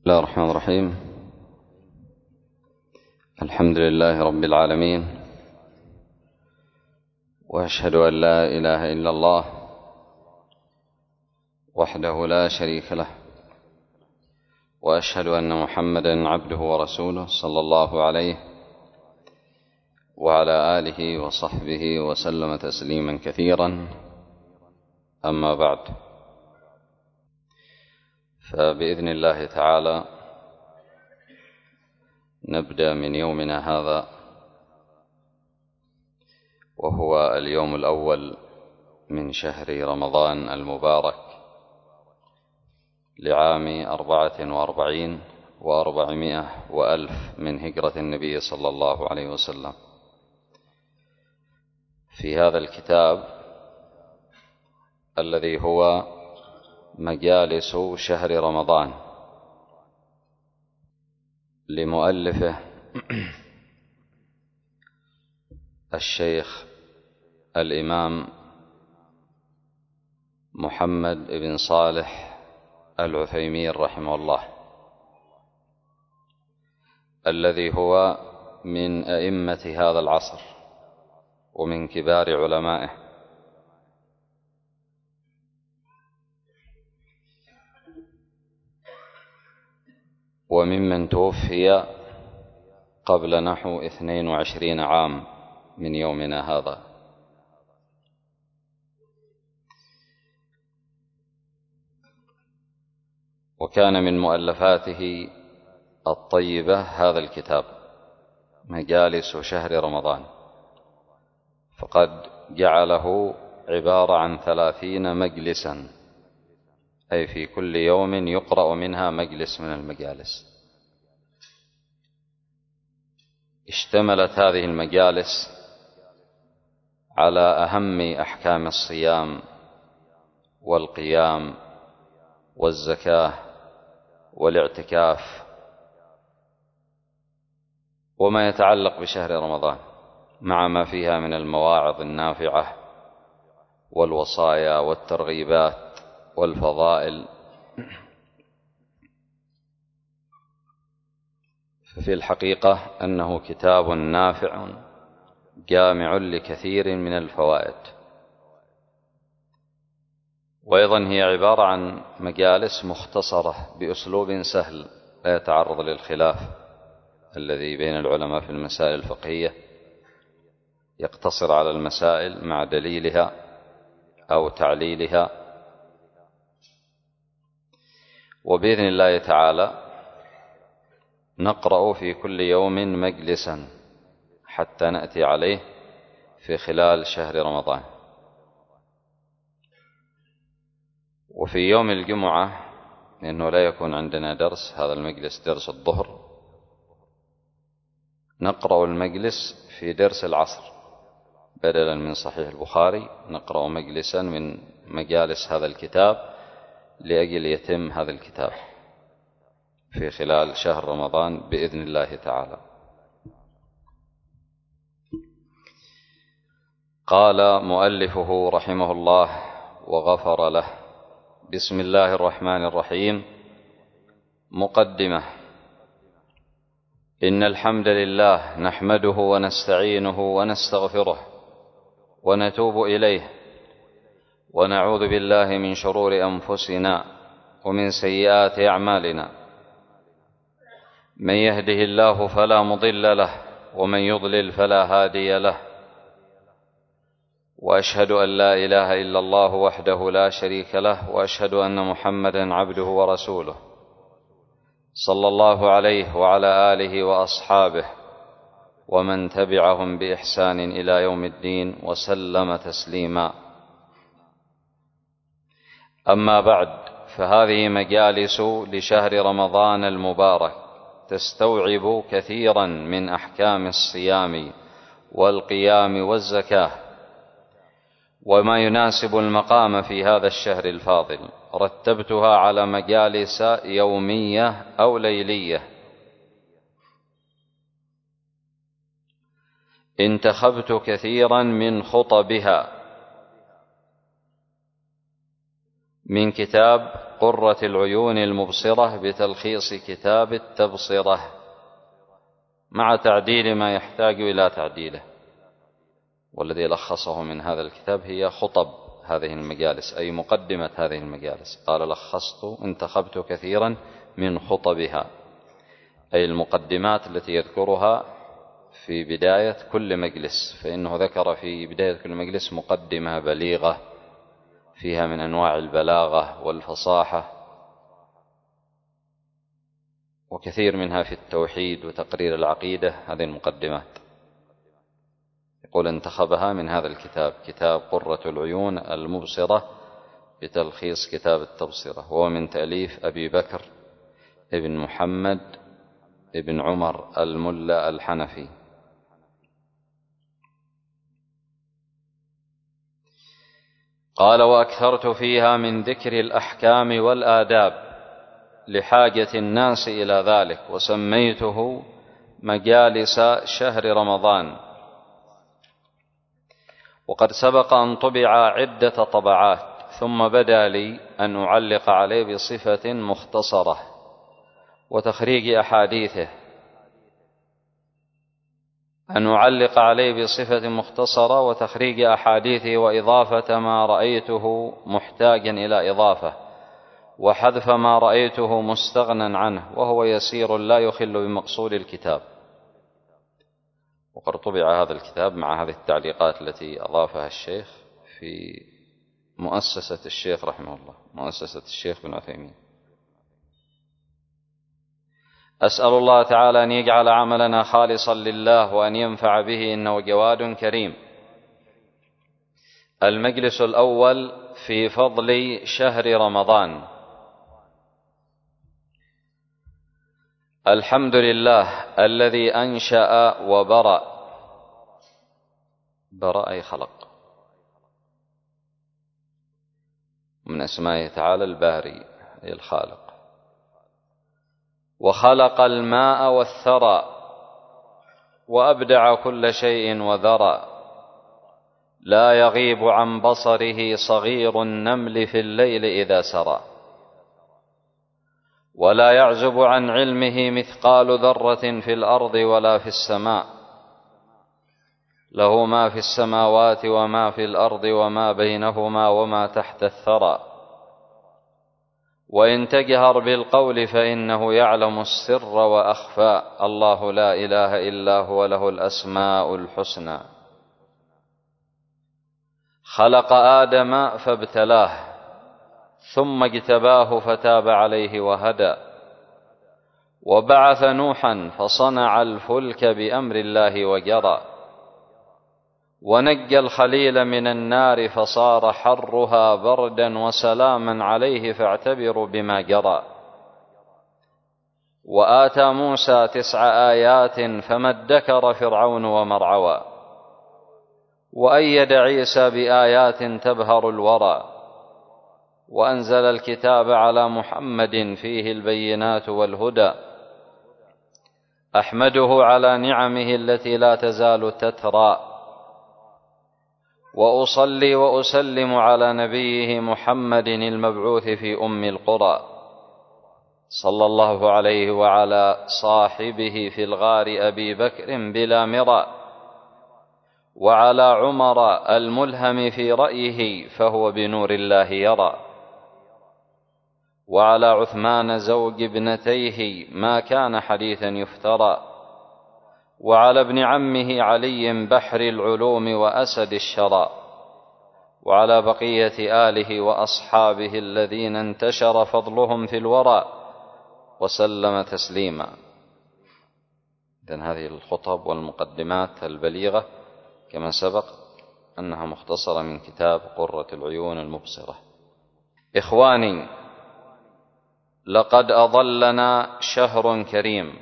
بسم الله الرحمن الرحيم. الحمد لله رب العالمين، وأشهد أن لا إله إلا الله وحده لا شريك له، وأشهد أن محمدا عبده ورسوله صلى الله عليه وعلى آله وصحبه وسلم تسليما كثيرا. أما بعد، فبإذن الله تعالى نبدأ من يومنا هذا، وهو اليوم الأول من شهر رمضان المبارك لعام 44 و400 وألف من هجرة النبي صلى الله عليه وسلم، في هذا الكتاب الذي هو مجالس شهر رمضان لمؤلفه الشيخ الإمام محمد بن صالح العثيمين رحمه الله، الذي هو من أئمة هذا العصر ومن كبار علمائه، وممن توفي قبل نحو 22 عام من يومنا هذا. وكان من مؤلفاته الطيبة هذا الكتاب مجالس شهر رمضان، فقد جعله عبارة عن 30 مجلسا، أي في كل يوم يقرأ منها مجلس من المجالس. اشتملت هذه المجالس على أهم أحكام الصيام والقيام والزكاة والاعتكاف وما يتعلق بشهر رمضان، مع ما فيها من المواعظ النافعة والوصايا والترغيبات والفضائل. ففي الحقيقة أنه كتاب نافع جامع لكثير من الفوائد، وأيضا هي عبارة عن مجالس مختصرة بأسلوب سهل لا يتعرض للخلاف الذي بين العلماء في المسائل الفقهية، يقتصر على المسائل مع دليلها أو تعليلها. وبإذن الله تعالى نقرأ في كل يوم مجلسا حتى نأتي عليه في خلال شهر رمضان. وفي يوم الجمعة، لأنه لا يكون عندنا درس، هذا المجلس درس الظهر، نقرأ المجلس في درس العصر، بدلا من صحيح البخاري نقرأ مجلسا من مجالس هذا الكتاب لأجل يتم هذا الكتاب في خلال شهر رمضان بإذن الله تعالى. قال مؤلفه رحمه الله وغفر له: بسم الله الرحمن الرحيم. مقدمة. إن الحمد لله نحمده ونستعينه ونستغفره ونتوب إليه، ونعوذ بالله من شرور أنفسنا ومن سيئات أعمالنا، من يهده الله فلا مضل له ومن يضلل فلا هادي له، وأشهد أن لا إله إلا الله وحده لا شريك له، وأشهد أن محمدا عبده ورسوله صلى الله عليه وعلى آله وأصحابه ومن تبعهم بإحسان إلى يوم الدين وسلم تسليما. أما بعد، فهذه مجالس لشهر رمضان المبارك تستوعب كثيرا من أحكام الصيام والقيام والزكاة وما يناسب المقام في هذا الشهر الفاضل. رتبتها على مجالس يومية أو ليلية. انتخبت كثيرا من خطبها من كتاب قرة العيون المبصرة بتلخيص كتاب التبصرة، مع تعديل ما يحتاج إلى تعديله. والذي لخصه من هذا الكتاب هي خطب هذه المجالس، أي مقدمة هذه المجالس. قال: انتخبت كثيرا من خطبها، أي المقدمات التي يذكرها في بداية كل مجلس، فإنه ذكر في بداية كل مجلس مقدمة بليغة فيها من أنواع البلاغة والفصاحة، وكثير منها في التوحيد وتقرير العقيدة. هذه المقدمات يقول انتخبها من هذا الكتاب، كتاب قرة العيون المبصرة بتلخيص كتاب التبصرة، وهو من تأليف أبي بكر ابن محمد ابن عمر الملا الحنفي. قال: وأكثرت فيها من ذكر الأحكام والآداب لحاجة الناس إلى ذلك، وسميته مجالس شهر رمضان. وقد سبق أن طبع عدة طبعات، ثم بدا لي أن أعلق عليه بصفة مختصرة وتخريج أحاديثه، وإضافة ما رأيته محتاجا إلى إضافة، وحذف ما رأيته مستغنى عنه، وهو يسير لا يخل بمقصود الكتاب. وقد طبع هذا الكتاب مع هذه التعليقات التي أضافها الشيخ في مؤسسة الشيخ رحمه الله، مؤسسة الشيخ بن عثيمين. أسأل الله تعالى أن يجعل عملنا خالصا لله وأن ينفع به، إنه جواد كريم. المجلس الأول في فضل شهر رمضان. الحمد لله الذي أنشأ وبرأ، برأ أي خلق، من أسمائه تعالى الباري أي الخالق، وخلق الماء والثرى، وأبدع كل شيء وذرى، لا يغيب عن بصره صغير النمل في الليل إذا سرى، ولا يعزب عن علمه مثقال ذرة في الأرض ولا في السماء، له ما في السماوات وما في الأرض وما بينهما وما تحت الثرى، وإن تجهر بالقول فإنه يعلم السر وأخفى، الله لا إله إلا هو له الأسماء الحسنى. خلق آدم فابتلاه، ثم اجتباه فتاب عليه وهدى، وبعث نوحا فصنع الفلك بأمر الله وجرى، ونجى الخليل من النار فصار حرها بردا وسلاما عليه فاعتبروا بما جرى، وآتى موسى 9 آيات فما ادكر فرعون ومرعوى، وأيد عيسى بآيات تبهر الورى، وأنزل الكتاب على محمد فيه البينات والهدى، أحمده على نعمه التي لا تزال تترى، وأصلي وأسلم على نبيه محمد المبعوث في أم القرى، صلى الله عليه وعلى صاحبه في الغار أبي بكر بلا مرى، وعلى عمر الملهم في رأيه فهو بنور الله يرى، وعلى عثمان زوج ابنتيه ما كان حديثا يفترى، وعلى ابن عمه علي بحر العلوم وأسد الشرى، وعلى بقية آله وأصحابه الذين انتشر فضلهم في الورى، وسلم تسليما. إذن هذه الخطب والمقدمات البليغة كما سبق أنها مختصرة من كتاب قرة العيون المبصرة. إخواني، لقد أظلنا شهر كريم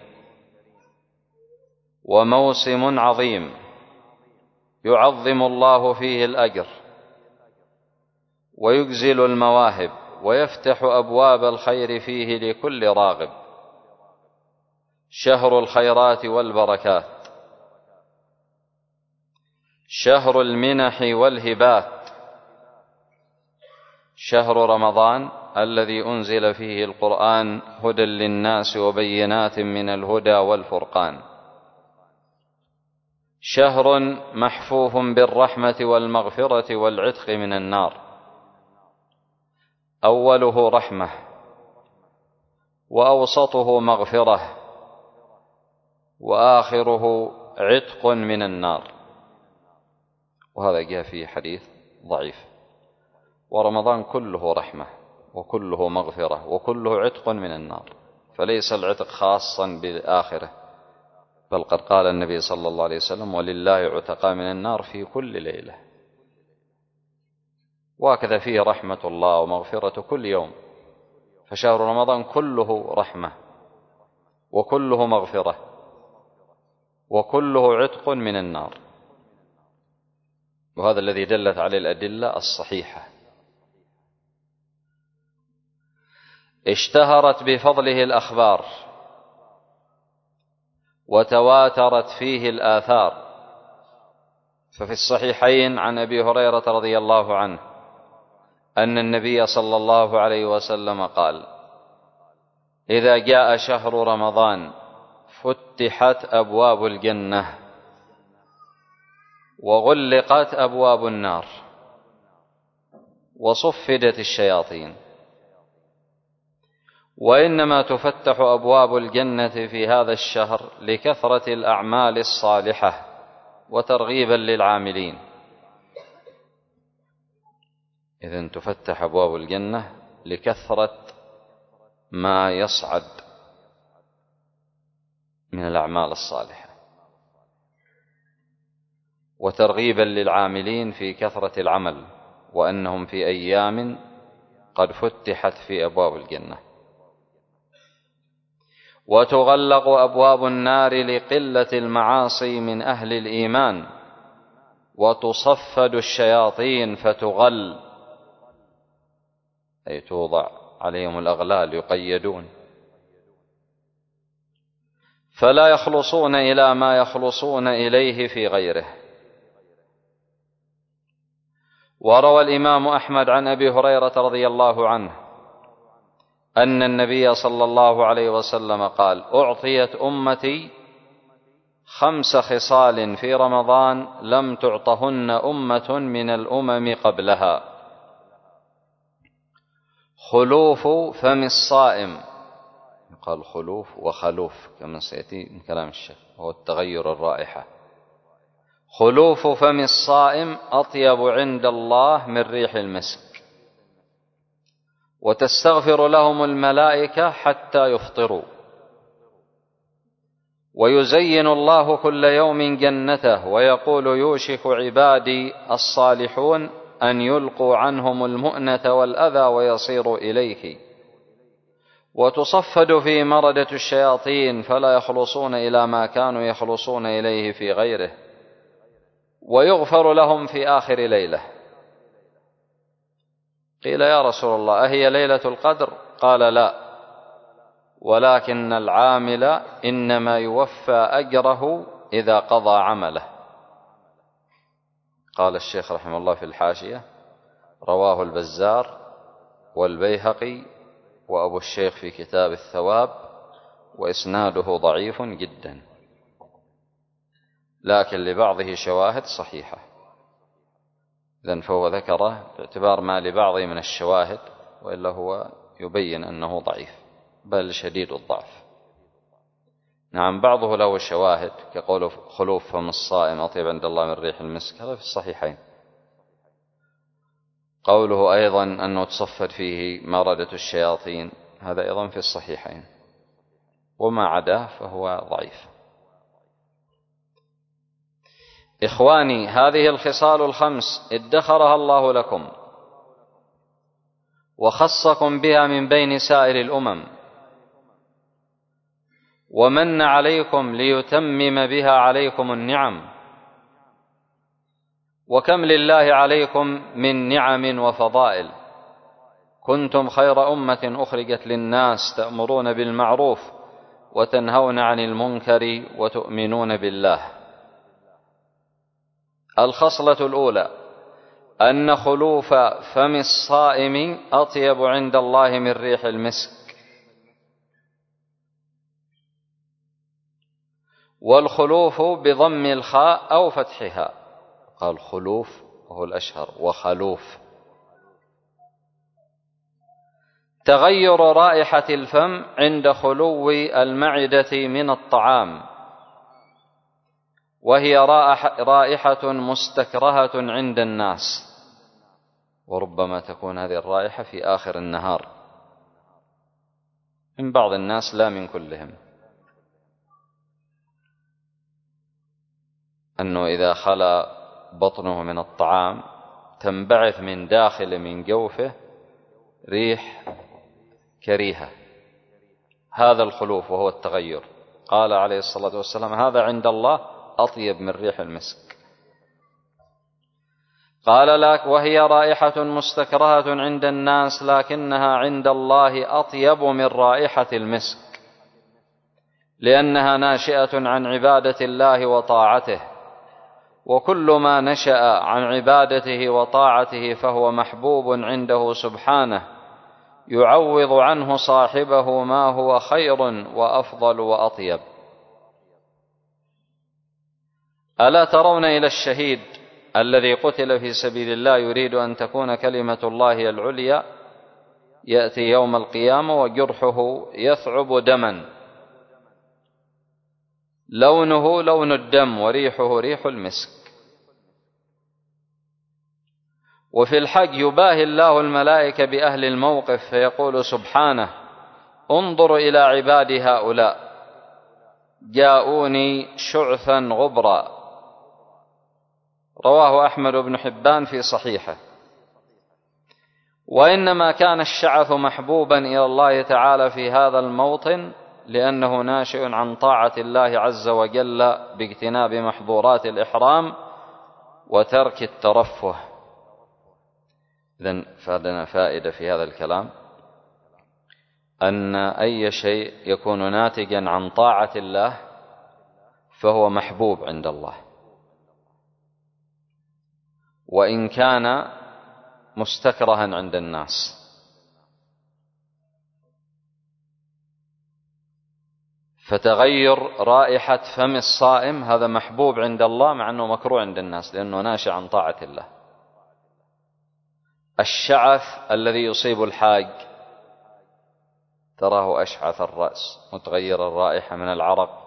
وموسم عظيم يعظم الله فيه الأجر ويجزل المواهب ويفتح أبواب الخير فيه لكل راغب، شهر الخيرات والبركات، شهر المنح والهبات، شهر رمضان الذي أنزل فيه القرآن هدى للناس وبينات من الهدى والفرقان، شهر محفوف بالرحمة والمغفرة والعتق من النار، أوله رحمة وأوسطه مغفرة وآخره عتق من النار. وهذا جاء فيه حديث ضعيف. ورمضان كله رحمة وكله مغفرة وكله عتق من النار، فليس العتق خاصا بالآخرة، بل قد قال النبي صلى الله عليه وسلم: ولله عتقاء من النار في كل ليلة. وهكذا فيه رحمة الله ومغفرة كل يوم، فشهر رمضان كله رحمة وكله مغفرة وكله عتق من النار، وهذا الذي دلت عليه الأدلة الصحيحة. اشتهرت بفضله الأخبار وتواترت فيه الآثار، ففي الصحيحين عن أبي هريرة رضي الله عنه أن النبي صلى الله عليه وسلم قال: إذا جاء شهر رمضان فتحت أبواب الجنة وغلقت أبواب النار وصفدت الشياطين. وإنما تفتح أبواب الجنة في هذا الشهر لكثرة الأعمال الصالحة وترغيبا للعاملين. إذن تفتح أبواب الجنة لكثرة ما يصعد من الأعمال الصالحة وترغيبا للعاملين في كثرة العمل، وأنهم في أيام قد فتحت في أبواب الجنة. وتغلق أبواب النار لقلة المعاصي من أهل الإيمان، وتصفد الشياطين فتغل، أي توضع عليهم الأغلال يقيدون، فلا يخلصون إلى ما يخلصون إليه في غيره. وروى الإمام أحمد عن أبي هريرة رضي الله عنه أن النبي صلى الله عليه وسلم قال: أعطيت أمتي 5 خصال في رمضان لم تعطهن أمة من الأمم قبلها: خلوف فم الصائم، يقال خلوف وخلوف كما سيأتي من كلام الشيخ، وهو التغير الرائحة. خلوف فم الصائم أطيب عند الله من ريح المسك، وتستغفر لهم الملائكة حتى يفطروا، ويزين الله كل يوم جنته، ويقول: يوشك عبادي الصالحون أن يلقوا عنهم المؤنة والأذى ويصيروا إليك. وتصفد في مردة الشياطين فلا يخلصون إلى ما كانوا يخلصون إليه في غيره، ويغفر لهم في آخر ليلة. قيل: يا رسول الله، أهي ليلة القدر؟ قال: لا، ولكن العامل إنما يوفى أجره إذا قضى عمله. قال الشيخ رحمه الله في الحاشية: رواه البزار والبيهقي وأبو الشيخ في كتاب الثواب، وإسناده ضعيف جدا، لكن لبعضه شواهد صحيحة. إذن فهو ذكره باعتبار ما لبعضه من الشواهد، وإلا هو يبين أنه ضعيف بل شديد الضعف. نعم، بعضه له شواهد كقول خلوف فم الصائم أطيب عند الله من ريح المسك، هذا في الصحيحين. قوله أيضا أنه تصفد فيه مردة الشياطين، هذا أيضا في الصحيحين، وما عداه فهو ضعيف. إخواني، هذه الخصال 5 ادخرها الله لكم وخصكم بها من بين سائر الأمم، ومن عليكم ليتمم بها عليكم النعم. وكم لله عليكم من نعم وفضائل. كنتم خير أمة أخرجت للناس تأمرون بالمعروف وتنهون عن المنكر وتؤمنون بالله. الخصلة الأولى: أن خلوف فم الصائم أطيب عند الله من ريح المسك. والخلوف بضم الخاء أو فتحها، قال خلوف وهو الأشهر، وخلوف. تغير رائحة الفم عند خلو المعدة من الطعام، وهي رائحة مستكرهة عند الناس، وربما تكون هذه الرائحة في آخر النهار من بعض الناس لا من كلهم، أنه إذا خلا بطنه من الطعام تنبعث من داخل من جوفه ريح كريهة، هذا الخلوف وهو التغير. قال عليه الصلاة والسلام هذا عند الله أطيب من ريح المسك. قال لك وهي رائحة مستكرهة عند الناس لكنها عند الله أطيب من رائحة المسك، لأنها ناشئة عن عبادة الله وطاعته، وكل ما نشأ عن عبادته وطاعته فهو محبوب عنده سبحانه، يعوض عنه صاحبه ما هو خير وأفضل وأطيب. ألا ترون إلى الشهيد الذي قتل في سبيل الله يريد أن تكون كلمة الله العليا، يأتي يوم القيامة وجرحه يثعب دما، لونه لون الدم وريحه ريح المسك. وفي الحج يباهي الله الملائكة بأهل الموقف فيقول سبحانه انظر إلى عبادي هؤلاء جاءوني شعثا غبرا. رواه أحمد بن حبان في صحيحه. وإنما كان الشعث محبوبا إلى الله تعالى في هذا الموطن لأنه ناشئ عن طاعة الله عز وجل باجتناب محظورات الإحرام وترك الترفه. إذن فعندنا فائدة في هذا الكلام أن أي شيء يكون ناتجا عن طاعة الله فهو محبوب عند الله، وإن كان مستكرها عند الناس. فتغير رائحة فم الصائم هذا محبوب عند الله مع أنه مكروه عند الناس لأنه ناشئ عن طاعة الله. الشعث الذي يصيب الحاج تراه أشعث الرأس متغير الرائحة من العرق،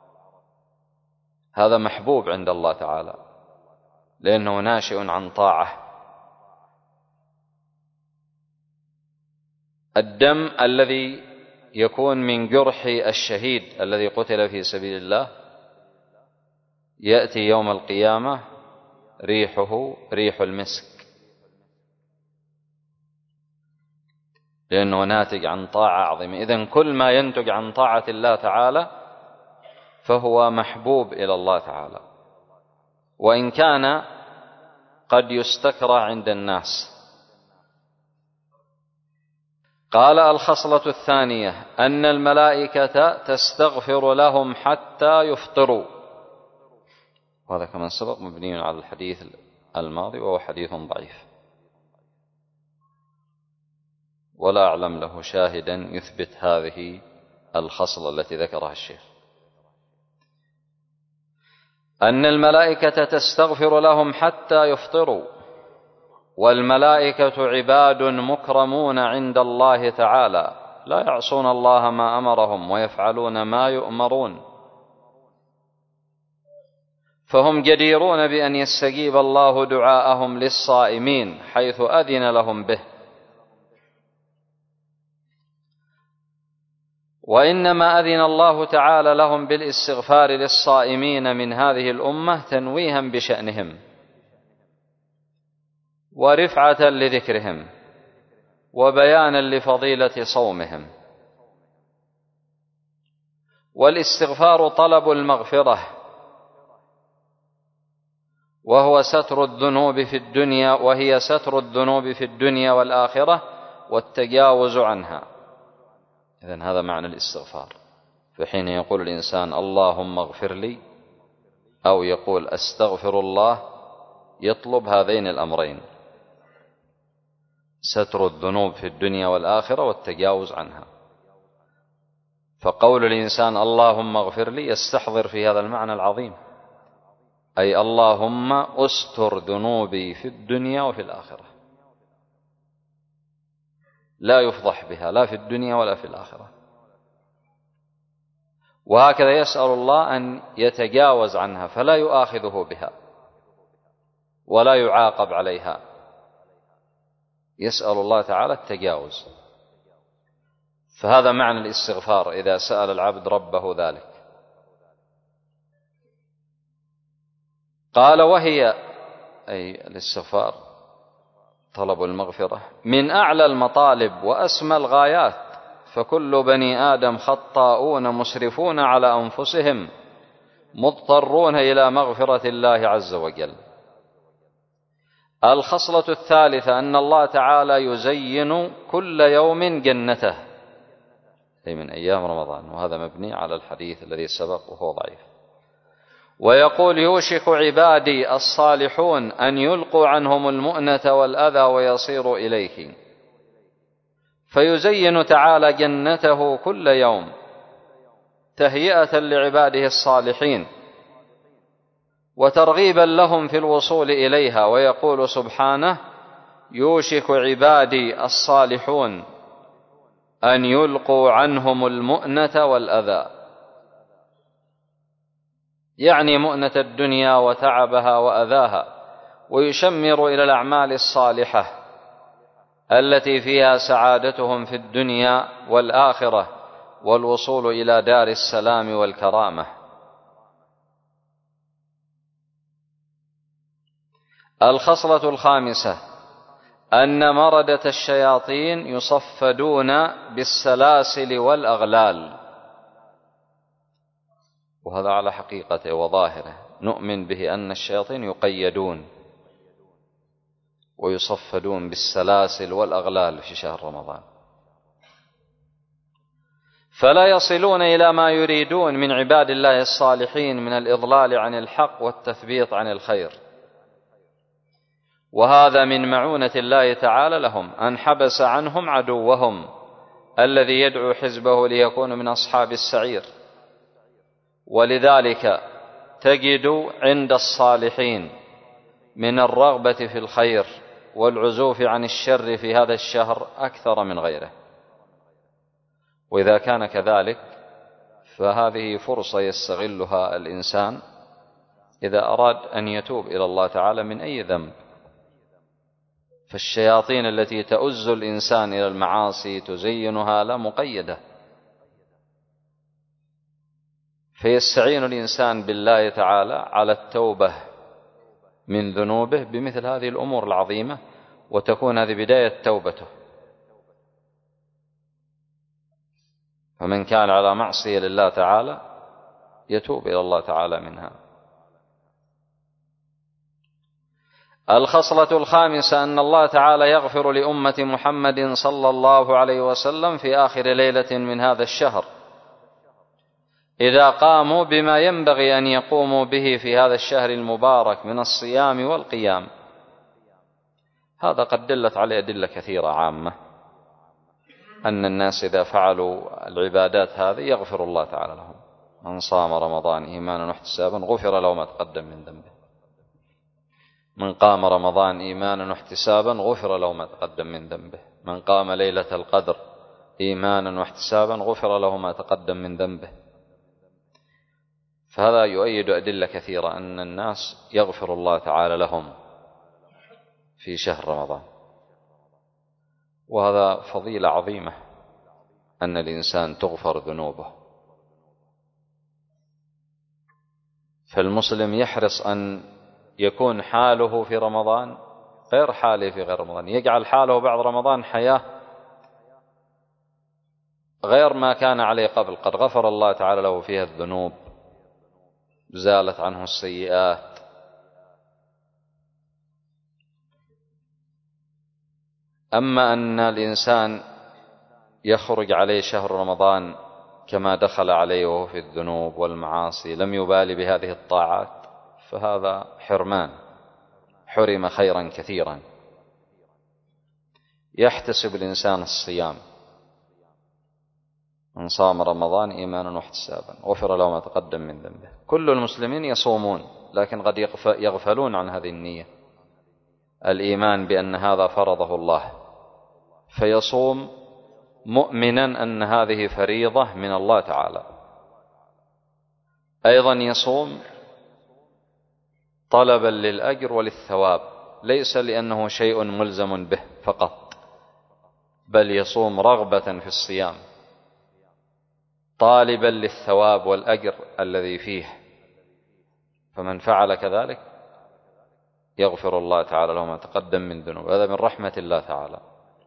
هذا محبوب عند الله تعالى لأنه ناشئ عن طاعة. الدم الذي يكون من جرح الشهيد الذي قتل في سبيل الله يأتي يوم القيامة ريحه ريح المسك، لأنه ناتج عن طاعة عظيمة. إذن كل ما ينتج عن طاعة الله تعالى فهو محبوب إلى الله تعالى، وإن كان قد يستكره عند الناس. قال الخصلة الثانية أن الملائكة تستغفر لهم حتى يفطروا، وهذا كما سبق مبني على الحديث الماضي وهو حديث ضعيف ولا أعلم له شاهدا يثبت هذه الخصلة التي ذكرها الشيخ. أن الملائكة تستغفر لهم حتى يفطروا، والملائكة عباد مكرمون عند الله تعالى لا يعصون الله ما أمرهم ويفعلون ما يؤمرون، فهم جديرون بأن يستجيب الله دعاءهم للصائمين حيث أذن لهم به. وإنما أذن الله تعالى لهم بالاستغفار للصائمين من هذه الأمة تنويها بشأنهم ورفعة لذكرهم وبيانا لفضيلة صومهم. والاستغفار طلب المغفرة، وهي ستر الذنوب في الدنيا والآخرة والتجاوز عنها. إذن هذا معنى الاستغفار. فحين يقول الإنسان اللهم اغفر لي أو يقول أستغفر الله يطلب هذين الأمرين، ستر الذنوب في الدنيا والآخرة والتجاوز عنها. فقول الإنسان اللهم اغفر لي يستحضر في هذا المعنى العظيم، أي اللهم أستر ذنوبي في الدنيا وفي الآخرة، لا يفضح بها لا في الدنيا ولا في الآخرة. وهكذا يسأل الله أن يتجاوز عنها فلا يؤاخذه بها ولا يعاقب عليها، يسأل الله تعالى التجاوز. فهذا معنى الاستغفار إذا سأل العبد ربه ذلك. قال وهي أي الاستغفار طلب المغفرة من أعلى المطالب وأسمى الغايات، فكل بني آدم خطاؤون مسرفون على أنفسهم مضطرون إلى مغفرة الله عز وجل. الخصلة الثالثة أن الله تعالى يزين كل يوم جنته، أي من أيام رمضان، وهذا مبني على الحديث الذي سبق وهو ضعيف. ويقول يوشك عبادي الصالحون أن يلقوا عنهم المؤنة والأذى ويصيروا إليه، فيزين تعالى جنته كل يوم تهيئة لعباده الصالحين وترغيبا لهم في الوصول إليها. ويقول سبحانه يوشك عبادي الصالحون أن يلقوا عنهم المؤنة والأذى، يعني مؤنة الدنيا وتعبها وأذاها، ويشمر إلى الأعمال الصالحة التي فيها سعادتهم في الدنيا والآخرة والوصول إلى دار السلام والكرامة. الخصلة الخامسة أن مردة الشياطين يصفدون بالسلاسل والأغلال، وهذا على حقيقته وظاهره، نؤمن به أن الشياطين يقيدون ويصفدون بالسلاسل والأغلال في شهر رمضان، فلا يصلون إلى ما يريدون من عباد الله الصالحين من الإضلال عن الحق والتثبيط عن الخير. وهذا من معونة الله تعالى لهم أن حبس عنهم عدوهم الذي يدعو حزبه ليكون من أصحاب السعير. ولذلك تجد عند الصالحين من الرغبة في الخير والعزوف عن الشر في هذا الشهر أكثر من غيره. وإذا كان كذلك فهذه فرصة يستغلها الإنسان إذا أراد أن يتوب إلى الله تعالى من أي ذنب. فالشياطين التي تؤز الإنسان إلى المعاصي تزينها لا مقيدة، فيستعين الإنسان بالله تعالى على التوبة من ذنوبه بمثل هذه الأمور العظيمة، وتكون هذه بداية توبته. فمن كان على معصية لله تعالى يتوب إلى الله تعالى منها. الخصلة الخامسة أن الله تعالى يغفر لأمة محمد صلى الله عليه وسلم في آخر ليلة من هذا الشهر إذا قاموا بما ينبغي أن يقوموا به في هذا الشهر المبارك من الصيام والقيام. هذا قد دلت عليه أدلة كثيرة عامة أن الناس إذا فعلوا العبادات هذه يغفر الله تعالى لهم. من صام رمضان إيمانا واحتسابا غفر له ما تقدم من ذنبه. من قام رمضان إيمانا واحتسابا غفر له ما تقدم من ذنبه. من قام ليلة القدر إيمانا واحتسابا غفر له ما تقدم من ذنبه. فهذا يؤيد أدلة كثيرة أن الناس يغفر الله تعالى لهم في شهر رمضان. وهذا فضيلة عظيمة أن الإنسان تغفر ذنوبه. فالمسلم يحرص أن يكون حاله في رمضان غير حاله في غير رمضان، يجعل حاله بعد رمضان حياة غير ما كان عليه قبل. قد غفر الله تعالى له فيها الذنوب، زالت عنه السيئات. أما أن الإنسان يخرج عليه شهر رمضان كما دخل عليه وهو في الذنوب والمعاصي لم يبالي بهذه الطاعات، فهذا حرمان، حرم خيرا كثيرا. يحتسب الإنسان الصيام، من صام رمضان إيمانا واحتسابا غفر له ما تقدم من ذنبه. كل المسلمين يصومون، لكن قد يغفلون عن هذه النية، الإيمان بأن هذا فرضه الله، فيصوم مؤمنا أن هذه فريضة من الله تعالى. أيضا يصوم طلبا للأجر وللثواب، ليس لأنه شيء ملزم به فقط، بل يصوم رغبة في الصيام طالبا للثواب والأجر الذي فيه، فمن فعل كذلك يغفر الله تعالى له ما تقدم من ذنوبه، هذا من رحمة الله تعالى.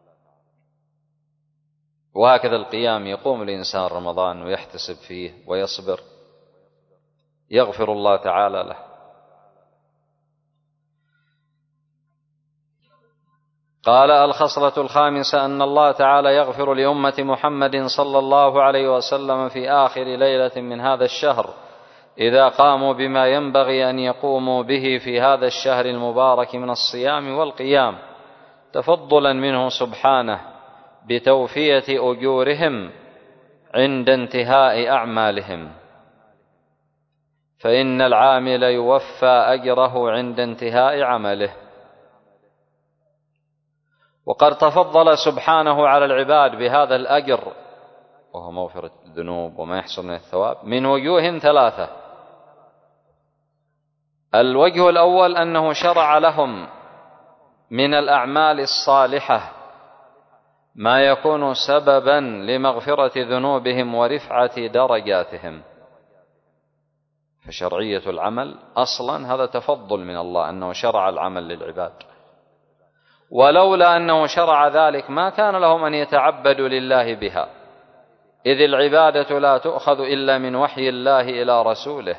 وهكذا القيام، يقوم الإنسان رمضان ويحتسب فيه ويصبر، يغفر الله تعالى له. قال: الخصلة الخامسة أن الله تعالى يغفر لأمة محمد صلى الله عليه وسلم في آخر ليلة من هذا الشهر إذا قاموا بما ينبغي أن يقوموا به في هذا الشهر المبارك من الصيام والقيام، تفضلا منه سبحانه بتوفية أجورهم عند انتهاء أعمالهم، فإن العامل يوفى أجره عند انتهاء عمله. وقد تفضل سبحانه على العباد بهذا الأجر، وهو مغفرة الذنوب وما يحصل من الثواب، من وجوه ثلاثة. الوجه الأول أنه شرع لهم من الأعمال الصالحة ما يكون سببا لمغفرة ذنوبهم ورفعة درجاتهم، فشرعية العمل أصلا هذا تفضل من الله أنه شرع العمل للعباد، ولولا أنه شرع ذلك ما كان لهم أن يتعبدوا لله بها، إذ العبادة لا تؤخذ إلا من وحي الله إلى رسوله.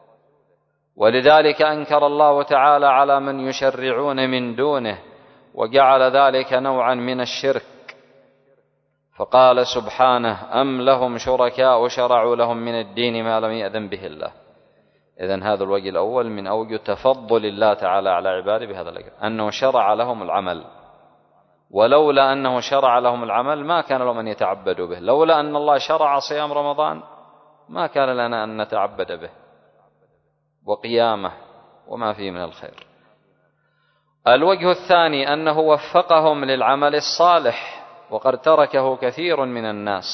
ولذلك أنكر الله تعالى على من يشرعون من دونه، وجعل ذلك نوعا من الشرك، فقال سبحانه: أم لهم شركاء شرعوا لهم من الدين ما لم يأذن به الله. إذن هذا الوجه الأول من أوجه تفضل الله تعالى على عباده بهذا الأجر، أنه شرع لهم العمل، ولولا أنه شرع لهم العمل ما كان لهم أن يتعبدوا به. لولا أن الله شرع صيام رمضان ما كان لنا أن نتعبد به وقيامه وما فيه من الخير. الوجه الثاني أنه وفقهم للعمل الصالح، وقد تركه كثير من الناس،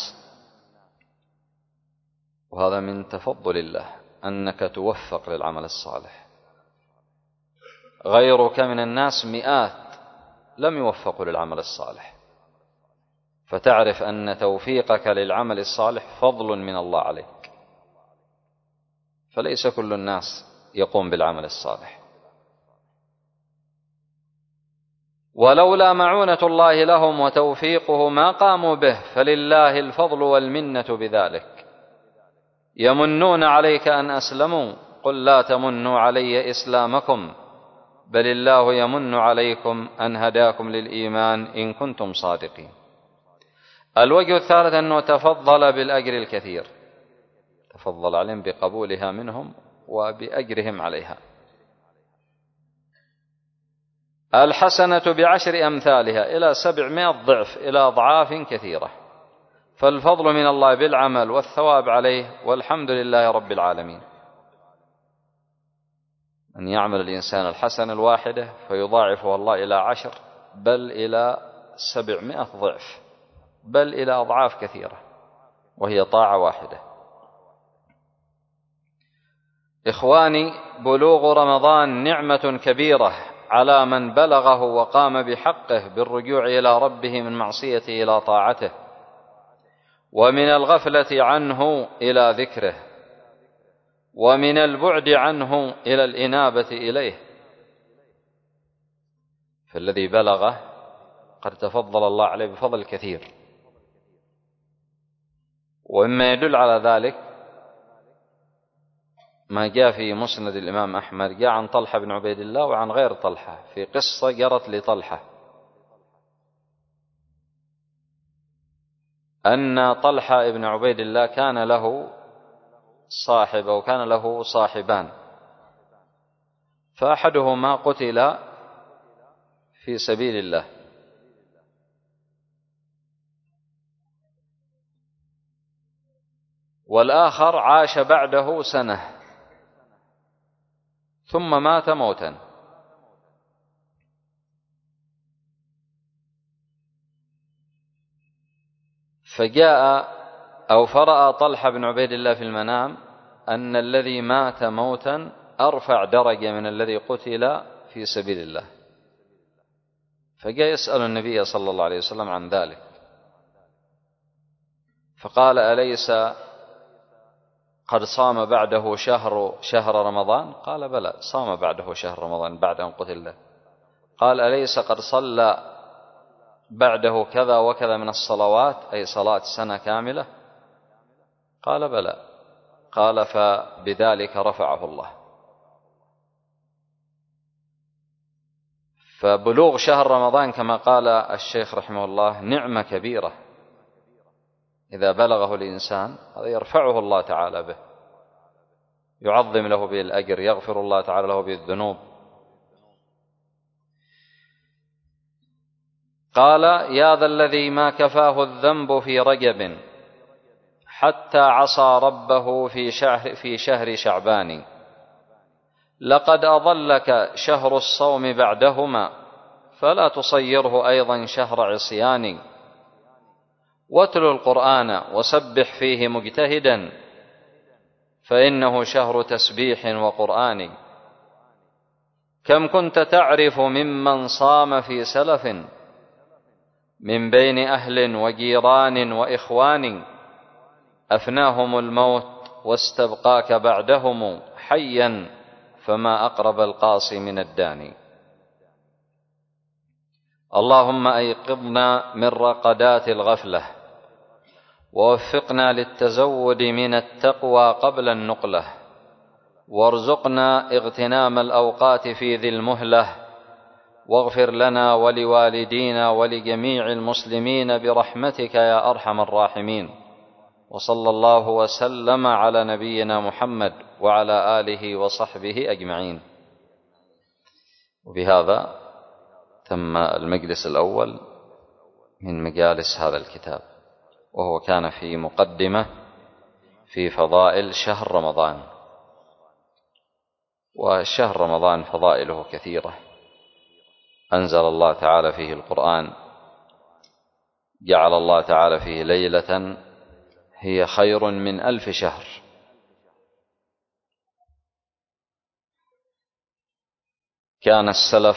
وهذا من تفضل الله أنك توفق للعمل الصالح. غيرك من الناس مئات لم يوفقوا للعمل الصالح، فتعرف أن توفيقك للعمل الصالح فضل من الله عليك، فليس كل الناس يقوم بالعمل الصالح. ولولا معونة الله لهم وتوفيقه ما قاموا به، فلله الفضل والمنة بذلك. يمنون عليك أن أسلموا، قل لا تمنوا علي إسلامكم، بل الله يمن عليكم أن هداكم للإيمان إن كنتم صادقين. الوجه الثالث أنه تفضل بالأجر الكثير، تفضل عليهم بقبولها منهم وبأجرهم عليها. الحسنة بعشر أمثالها إلى 700 ضعف، إلى أضعاف كثيرة، فالفضل من الله بالعمل والثواب عليه، والحمد لله رب العالمين. أن يعمل الإنسان الحسنة الواحدة فيضاعفها الله إلى 10، بل إلى 700 ضعف، بل إلى أضعاف كثيرة، وهي طاعة واحدة. إخواني، بلوغ رمضان نعمة كبيرة على من بلغه وقام بحقه بالرجوع إلى ربه من معصيته إلى طاعته، ومن الغفلة عنه إلى ذكره، ومن البعد عنه إلى الإنابة إليه. فالذي بلغه قد تفضل الله عليه بفضل كثير. ومما يدل على ذلك ما جاء في مسند الإمام أحمد، جاء عن طلحة بن عبيد الله وعن غير طلحة، في قصة جرت لطلحة، أن طلحة بن عبيد الله كان له صاحب، أو كان له صاحبان، فأحدهما قتل في سبيل الله، والآخر عاش بعده سنة ثم مات موتا. فجاء أو فرأى طلحة بن عبيد الله في المنام أن الذي مات موتا أرفع درجة من الذي قتل في سبيل الله، فجاء يسأل النبي صلى الله عليه وسلم عن ذلك، فقال: أليس قد صام بعده شهر رمضان؟ قال: بلى، صام بعده شهر رمضان بعد أن قتل له. قال: أليس قد صلى بعده كذا وكذا من الصلوات، أي صلاة سنة كاملة؟ قال: بلى. قال: فبذلك رفعه الله. فبلوغ شهر رمضان كما قال الشيخ رحمه الله نعمة كبيرة، إذا بلغه الإنسان هذا يرفعه الله تعالى به، يعظم له به الأجر، يغفر الله تعالى له به الذنوب. قال: يا ذا الذي ما كفاه الذنب في رجب حتى عصى ربه في شهر شعبان، لقد أضلك شهر الصوم بعدهما فلا تصيره أيضا شهر عصيان، واتل القرآن وسبح فيه مجتهدا فإنه شهر تسبيح وقرآن. كم كنت تعرف ممن صام في سلف من بين أهل وجيران وإخوان، أفناهم الموت واستبقاك بعدهم حيا فما أقرب القاصي من الداني. اللهم أيقظنا من رقدات الغفلة ووفقنا للتزود من التقوى قبل النقلة، وارزقنا اغتنام الأوقات في ذي المهلة، واغفر لنا ولوالدينا ولجميع المسلمين برحمتك يا أرحم الراحمين. وصلى الله وسلم على نبينا محمد وعلى آله وصحبه أجمعين. وبهذا تم المجلس الأول من مجالس هذا الكتاب، وهو كان في مقدمة في فضائل شهر رمضان. وشهر رمضان فضائله كثيرة، أنزل الله تعالى فيه القرآن، جعل الله تعالى فيه ليلة هي خير من 1000 شهر، كان السلف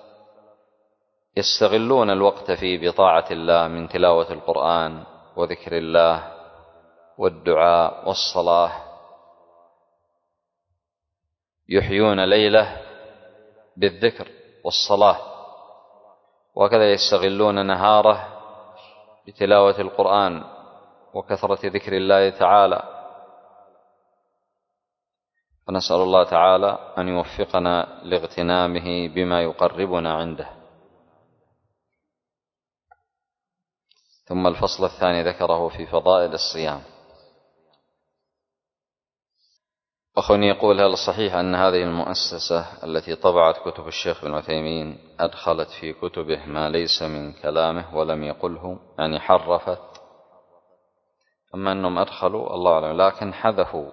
يستغلون الوقت فيه بطاعة الله من تلاوة القرآن وذكر الله والدعاء والصلاة، يحيون ليلة بالذكر والصلاة، وكذا يستغلون نهاره بتلاوة القرآن وكثرة ذكر الله تعالى. فنسأل الله تعالى أن يوفقنا لاغتنامه بما يقربنا عنده. ثم الفصل الثاني ذكره في فضائل الصيام. أخوني يقول: هل صحيح أن هذه المؤسسة التي طبعت كتب الشيخ بن عثيمين أدخلت في كتبه ما ليس من كلامه ولم يقله، يعني حرفت؟ أما أنهم أدخلوا الله أعلم، لكن حذفوا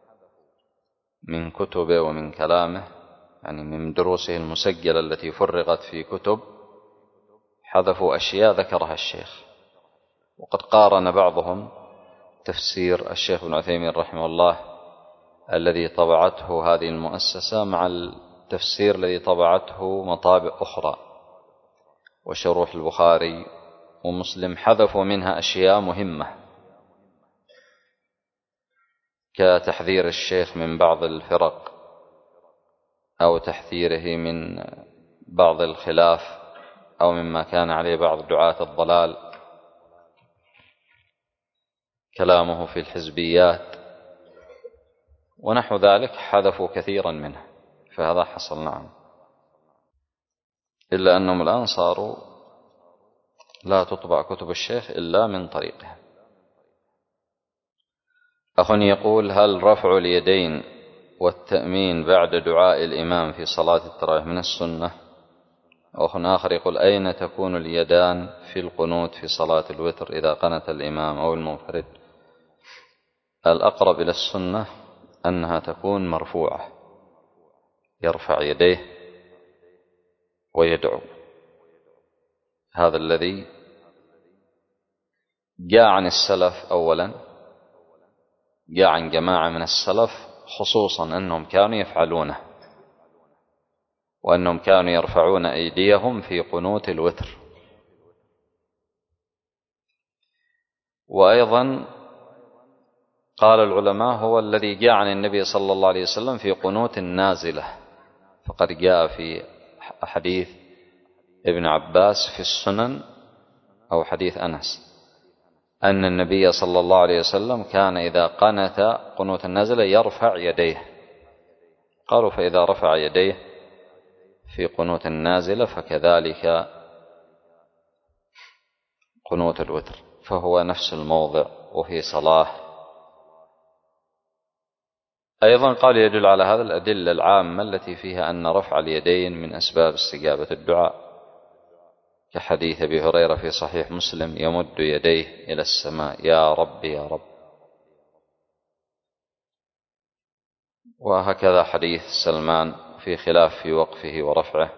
من كتبه ومن كلامه، يعني من دروسه المسجلة التي فرغت في كتب، حذفوا أشياء ذكرها الشيخ. وقد قارن بعضهم تفسير الشيخ بن عثيمين رحمه الله الذي طبعته هذه المؤسسة مع التفسير الذي طبعته مطابع أخرى، وشروح البخاري ومسلم حذفوا منها أشياء مهمة، كتحذير الشيخ من بعض الفرق أو تحذيره من بعض الخلاف أو مما كان عليه بعض دعاة الضلال، كلامه في الحزبيات ونحو ذلك، حذفوا كثيرا منه. فهذا حصل، نعم، إلا أنهم الآن صاروا لا تطبع كتب الشيخ إلا من طريقه. أخ يقول: هل رفع اليدين والتأمين بعد دعاء الإمام في صلاة التراويح من السنة؟ أخ آخر يقول: أين تكون اليدان في القنوت في صلاة الوتر إذا قنت الإمام أو المنفرد؟ الأقرب إلى السنة أنها تكون مرفوعة، يرفع يديه ويدعو. هذا الذي جاء عن السلف أولا، جاء عن جماعة من السلف خصوصا أنهم كانوا يفعلونه، وأنهم كانوا يرفعون أيديهم في قنوت الوتر. وأيضا قال العلماء هو الذي جاء عن النبي صلى الله عليه وسلم في قنوت النازلة، فقد جاء في حديث ابن عباس في السنن أو حديث أنس أن النبي صلى الله عليه وسلم كان إذا قنت قنوت النازلة يرفع يديه. قالوا فإذا رفع يديه في قنوت النازلة فكذلك قنوت الوتر، فهو نفس الموضع وفي صلاح. أيضا قال يدل على هذا الأدلة العامة التي فيها أن رفع اليدين من أسباب استجابة الدعاء، كحديث أبي هريرة في صحيح مسلم يمد يديه إلى السماء يا رب يا رب. وهكذا حديث سلمان في خلاف في وقفه ورفعه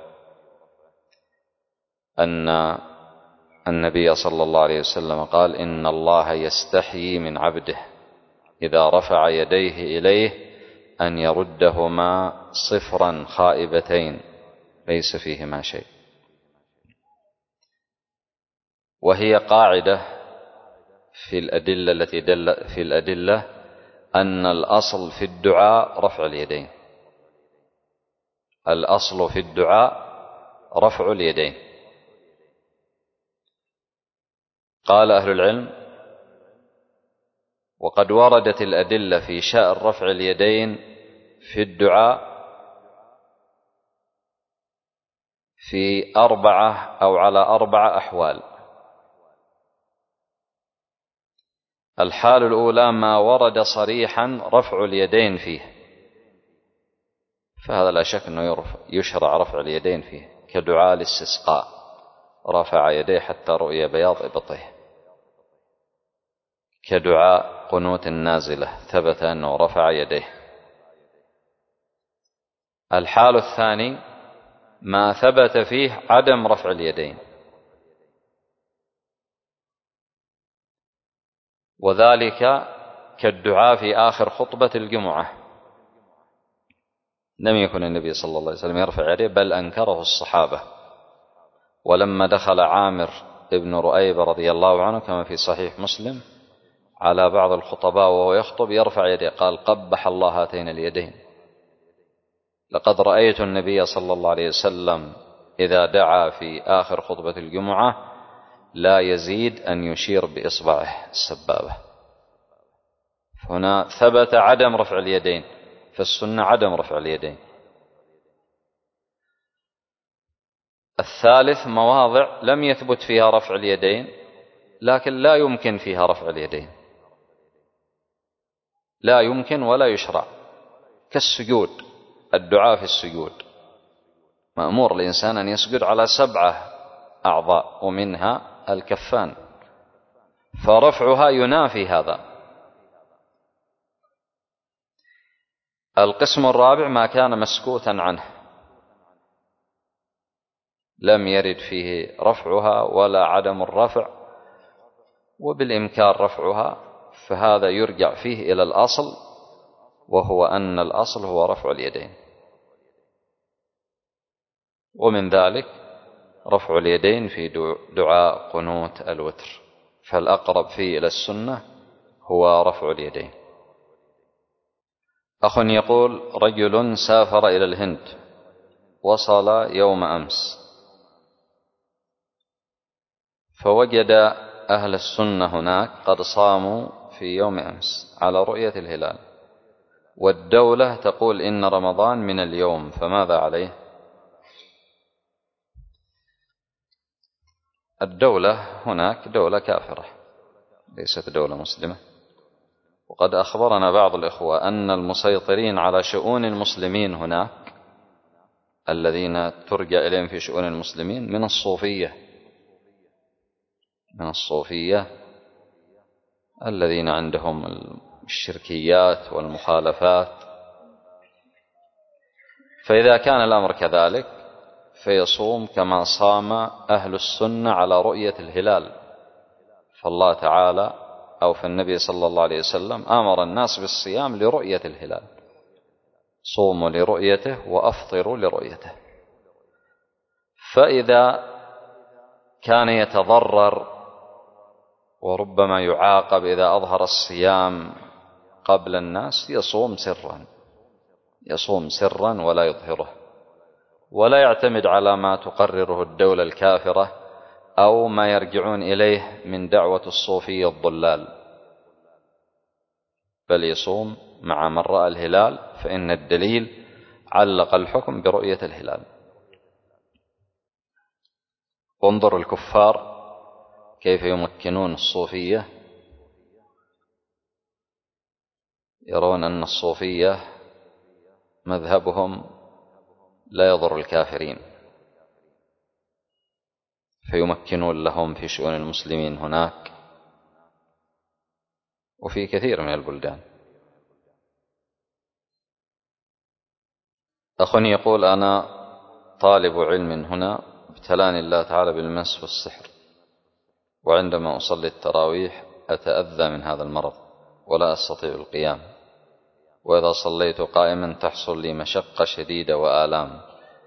أن النبي صلى الله عليه وسلم قال إن الله يستحيي من عبده إذا رفع يديه إليه أن يردهما صفرا خائبتين ليس فيهما شيء. وهي قاعدة في الأدلة التي دل في الأدلة أن الأصل في الدعاء رفع اليدين، الأصل في الدعاء رفع اليدين. قال أهل العلم وقد وردت الأدلة في شأن رفع اليدين في الدعاء في 4 أو على 4 أحوال. الحال الأولى ما ورد صريحا رفع اليدين فيه، فهذا لا شك أنه يشرع رفع اليدين فيه، كدعاء الاستسقاء رفع يديه حتى رؤي بياض إبطه، كدعاء قنوت النازلة ثبت أنه رفع يديه. الحال الثاني ما ثبت فيه عدم رفع اليدين، وذلك كالدعاء في آخر خطبة الجمعة، لم يكن النبي صلى الله عليه وسلم يرفع يديه بل أنكره الصحابة. ولما دخل عامر ابن رؤيب رضي الله عنه كما في صحيح مسلم على بعض الخطباء وهو يخطب يرفع يديه قال قبح الله هاتين اليدين، لقد رأيت النبي صلى الله عليه وسلم إذا دعا في آخر خطبة الجمعة لا يزيد أن يشير بإصبعه السبابة. هنا ثبت عدم رفع اليدين، فالسنة عدم رفع اليدين. الثالث مواضع لم يثبت فيها رفع اليدين لكن لا يمكن فيها رفع اليدين، لا يمكن ولا يشرع، كالسجود، الدعاء في السجود مأمور الإنسان أن يسجد على 7 أعضاء ومنها الكفان، فرفعها ينافي هذا. القسم الرابع ما كان مسكوتا عنه لم يرد فيه رفعها ولا عدم الرفع وبالإمكان رفعها، فهذا يرجع فيه إلى الأصل، وهو أن الأصل هو رفع اليدين. ومن ذلك رفع اليدين في دعاء قنوت الوتر، فالأقرب فيه إلى السنة هو رفع اليدين. أخ يقول رجل سافر إلى الهند وصل يوم أمس، فوجد أهل السنة هناك قد صاموا في يوم أمس على رؤية الهلال، والدولة تقول إن رمضان من اليوم، فماذا عليه؟ الدولة هناك دولة كافرة ليست دولة مسلمة، وقد أخبرنا بعض الإخوة أن المسيطرين على شؤون المسلمين هناك الذين ترجع إليهم في شؤون المسلمين من الصوفية الذين عندهم الشركيات والمخالفات. فإذا كان الأمر كذلك فيصوم كما صام أهل السنة على رؤية الهلال، فالله تعالى أو فالنبي صلى الله عليه وسلم أمر الناس بالصيام لرؤية الهلال، صوموا لرؤيته وأفطروا لرؤيته. فإذا كان يتضرر وربما يعاقب إذا أظهر الصيام قبل الناس يصوم سرا ولا يظهره، ولا يعتمد على ما تقرره الدولة الكافرة أو ما يرجعون إليه من دعوة الصوفية الضلال، بل يصوم مع من رأى الهلال، فإن الدليل علق الحكم برؤية الهلال. انظر الكفار كيف يمكنون الصوفية، يرون أن الصوفية مذهبهم لا يضر الكافرين، فيمكنون لهم في شؤون المسلمين هناك وفي كثير من البلدان. أخ يقول: أنا طالب علم هنا، ابتلاني الله تعالى بالمس والسحر، وعندما أصلي التراويح أتأذى من هذا المرض ولا أستطيع القيام، وإذا صليت قائما تحصل لي مشقة شديدة وآلام،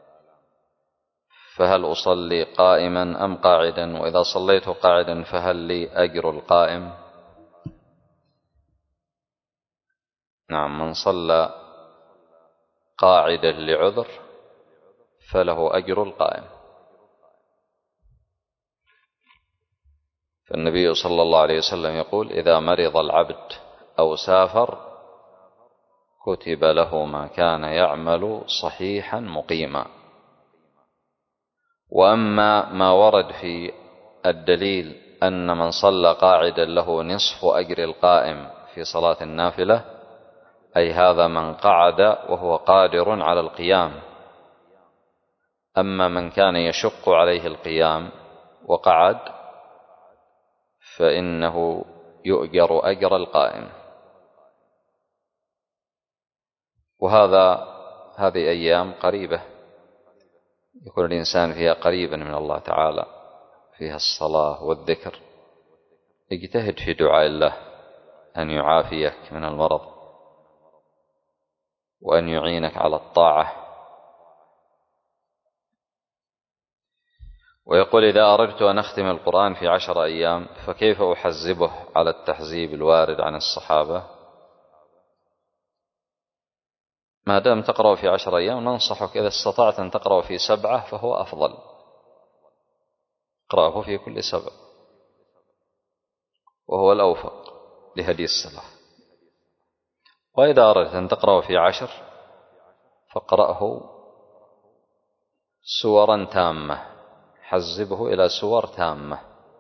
فهل أصلي قائما أم قاعدا؟ وإذا صليت قاعدا فهل لي أجر القائم؟ نعم، من صلى قاعدا لعذر فله أجر القائم. فالنبي صلى الله عليه وسلم يقول: إذا مرض العبد أو سافر كتب له ما كان يعمل صحيحا مقيما. وأما ما ورد في الدليل أن من صلى قاعدا له نصف أجر القائم في صلاة النافلة، أي هذا من قعد وهو قادر على القيام. أما من كان يشق عليه القيام وقعد فإنه يؤجر أجر القائم. هذه أيام قريبة يكون الإنسان فيها قريبا من الله تعالى، فيها الصلاة والذكر. اجتهد في دعاء الله أن يعافيك من المرض وأن يعينك على الطاعة. ويقول: إذا أردت أن أختم القرآن في 10 أيام فكيف أحزبه على التحزيب الوارد عن الصحابة؟ ما دام تقرأ في 10 أيام ننصحك إذا استطعت أن تقرأ في 7 فهو أفضل، اقرأه في كل 7 وهو الأوفق لهدي السلف. وإذا أردت أن تقرأ في 10 فاقرأه سورا تامة، حزبه إلى سور تامة.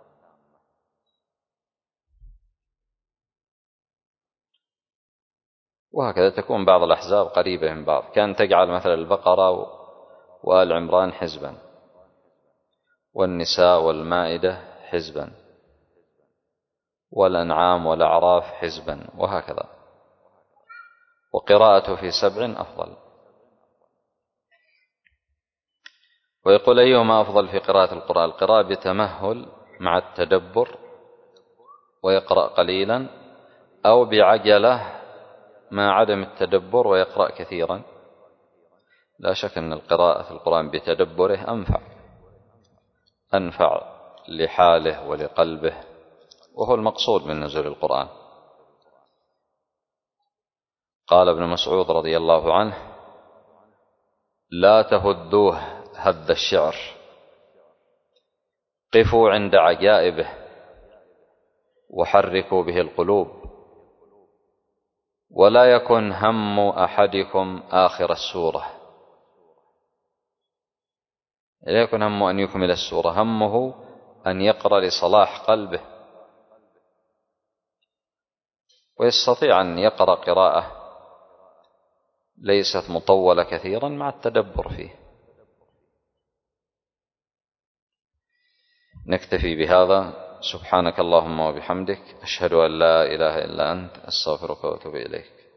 وهكذا تكون بعض الأحزاب قريبة من بعض. كان تجعل مثلا البقرة وآل عمران حزبا، والنساء والمائدة حزبا، والأنعام والأعراف حزبا، وهكذا. وقراءته في 7 أفضل. ويقول: أيهما أفضل في قراءة القرآن؟ القراءة بتمهل مع التدبر ويقرأ قليلا، أو بعجلة مع عدم التدبر ويقرأ كثيرا؟ لا شك أن القراءة في القرآن بتدبره أنفع لحاله ولقلبه، وهو المقصود من نزول القرآن. قال ابن مسعود رضي الله عنه: لا تهدوه هد الشعر، قفوا عند عجائبه وحركوا به القلوب، ولا يكن هم أحدكم آخر السورة. لا يكن همه أن يكمل السورة، همه أن يقرأ لصلاح قلبه، ويستطيع أن يقرأ قراءة ليست مطولة كثيرا مع التدبر فيه. نكتفي بهذا. سبحانك اللهم وبحمدك، أشهد أن لا إله إلا أنت، أستغفرك وأتوب إليك.